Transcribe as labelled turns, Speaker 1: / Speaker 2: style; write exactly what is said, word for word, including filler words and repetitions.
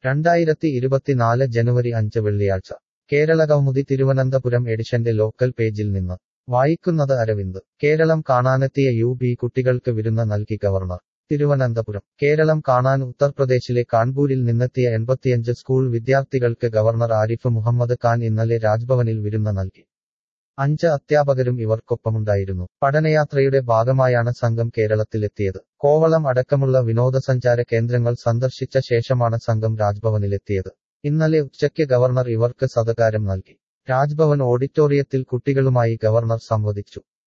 Speaker 1: രണ്ടായിരത്തി ഇരുപത്തിനാല് ജനുവരി അഞ്ച് വെള്ളിയാഴ്ച കേരളകൗമുദി തിരുവനന്തപുരം എഡിഷന്റെ ലോക്കൽ പേജിൽ നിന്ന് വായിക്കുന്നത് അരവിന്ദ്. കേരളം കാണാനെത്തിയ യു പി കുട്ടികൾക്ക് വിരുന്ന് നൽകി ഗവർണർ. തിരുവനന്തപുരം. കേരളം കാണാൻ ഉത്തർപ്രദേശിലെ കാൺപൂരിൽ നിന്നെത്തിയ എൺപത്തിയഞ്ച് സ്കൂൾ വിദ്യാർത്ഥികൾക്ക് ഗവർണർ ആരിഫ് മുഹമ്മദ് ഖാൻ ഇന്നലെ രാജ്ഭവനിൽ വിരുന്ന് നൽകി. അഞ്ച് അധ്യാപകരും ഇവർക്കൊപ്പമുണ്ടായിരുന്നു. പഠനയാത്രയുടെ ഭാഗമായാണ് സംഘം കേരളത്തിലെത്തിയത്. കോവളം അടക്കമുള്ള വിനോദസഞ്ചാര കേന്ദ്രങ്ങൾ സന്ദർശിച്ച ശേഷമാണ് സംഘം രാജ്ഭവനിലെത്തിയത്. ഇന്നലെ ഉച്ചയ്ക്ക് ഗവർണർ ഇവർക്ക് സത്കാരം നൽകി. രാജ്ഭവൻ ഓഡിറ്റോറിയത്തിൽ കുട്ടികളുമായി ഗവർണർ സംവദിച്ചു.